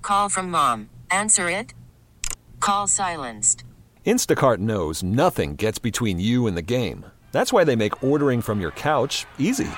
call from mom. Answer it. Call silenced. Instacart knows nothing gets between you and the game. That's why they make ordering from your couch easy.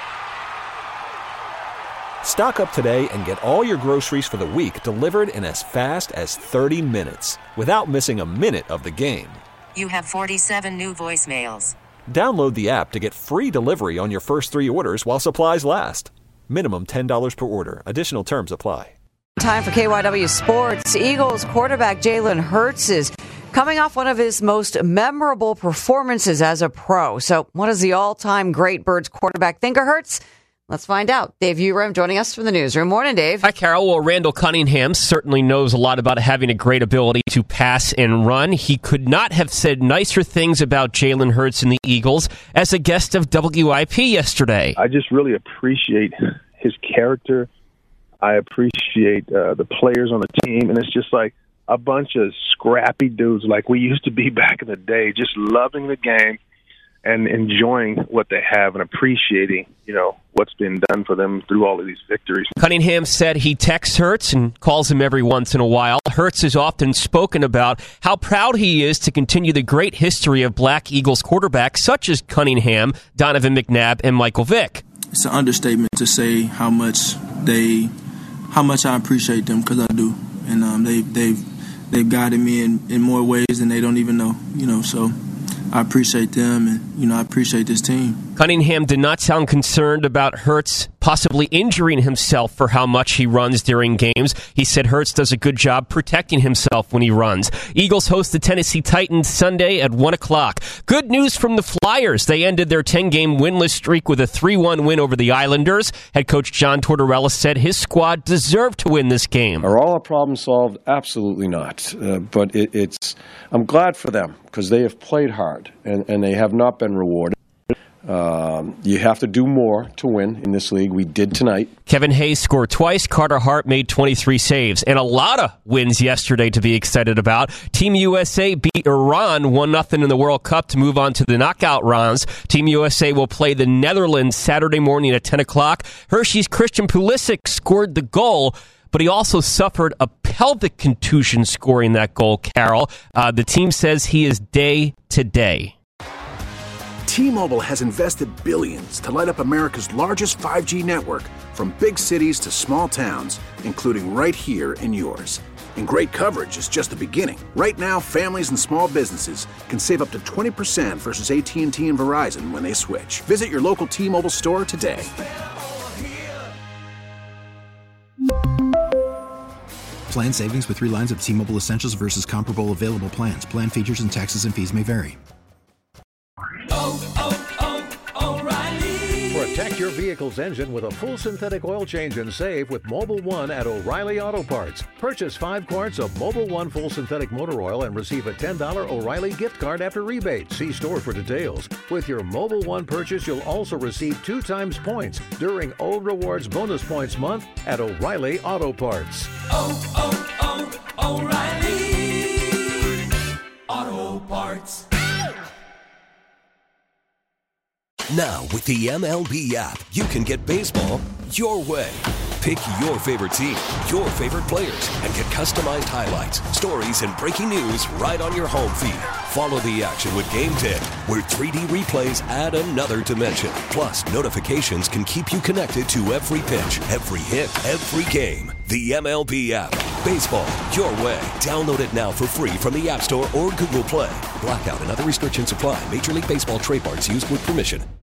Stock up today and get all your groceries for the week delivered in as fast as 30 minutes without missing a minute of the game. You have 47 new voicemails. Download the app to get free delivery on your first 3 orders while supplies last. Minimum $10 per order. Additional terms apply. Time for KYW Sports. Eagles quarterback Jalen Hurts is coming off one of his most memorable performances as a pro. So what does the all-time great Birds quarterback think of Hurts? Let's find out. Dave Uram joining us from the newsroom. Morning, Dave. Hi, Carol. Well, Randall Cunningham certainly knows a lot about having a great ability to pass and run. He could not have said nicer things about Jalen Hurts and the Eagles as a guest of WIP yesterday. I just really appreciate his character. I appreciate the players on the team, and it's just like a bunch of scrappy dudes like we used to be back in the day, just loving the game and enjoying what they have and appreciating, what's been done for them through all of these victories. Cunningham said he texts Hurts and calls him every once in a while. Hurts has often spoken about how proud he is to continue the great history of Black Eagles quarterbacks such as Cunningham, Donovan McNabb, and Michael Vick. It's an understatement to say how much I appreciate them, because I do, and they've guided me in more ways than they don't even know. So I appreciate them, and I appreciate this team. Cunningham did not sound concerned about Hurts possibly injuring himself for how much he runs during games. He said Hurts does a good job protecting himself when he runs. Eagles host the Tennessee Titans Sunday at 1 o'clock. Good news from the Flyers. They ended their 10-game winless streak with a 3-1 win over the Islanders. Head coach John Tortorella said his squad deserved to win this game. Are all our problems solved? Absolutely not. But I'm glad for them, because they have played hard, and they have not been rewarded. You have to do more to win in this league. We did tonight. Kevin Hayes scored twice. Carter Hart made 23 saves. And a lot of wins yesterday to be excited about. Team USA beat Iran 1-0 in the World Cup to move on to the knockout rounds. Team USA will play the Netherlands Saturday morning at 10 o'clock. Hershey's Christian Pulisic scored the goal, but he also suffered a pelvic contusion scoring that goal, Carol. The team says he is day to day. T-Mobile has invested billions to light up America's largest 5G network, from big cities to small towns, including right here in yours. And great coverage is just the beginning. Right now, families and small businesses can save up to 20% versus AT&T and Verizon when they switch. Visit your local T-Mobile store today. Plan savings with 3 lines of T-Mobile Essentials versus comparable available plans. Plan features and taxes and fees may vary. O'Reilly. Protect your vehicle's engine with a full synthetic oil change and save with Mobil 1 at O'Reilly Auto Parts. Purchase 5 quarts of Mobil 1 full synthetic motor oil and receive a $10 O'Reilly gift card after rebate. See store for details. With your Mobil 1 purchase, you'll also receive 2 times points during O Rewards Bonus Points Month at O'Reilly Auto Parts. O'Reilly Auto Parts. Now, with the MLB app, you can get baseball your way. Pick your favorite team, your favorite players, and get customized highlights, stories, and breaking news right on your home feed. Follow the action with Game Tip, where 3D replays add another dimension. Plus, notifications can keep you connected to every pitch, every hit, every game. The MLB app. Baseball your way. Download it now for free from the App Store or Google Play. Blackout and other restrictions apply. Major League Baseball trademarks used with permission.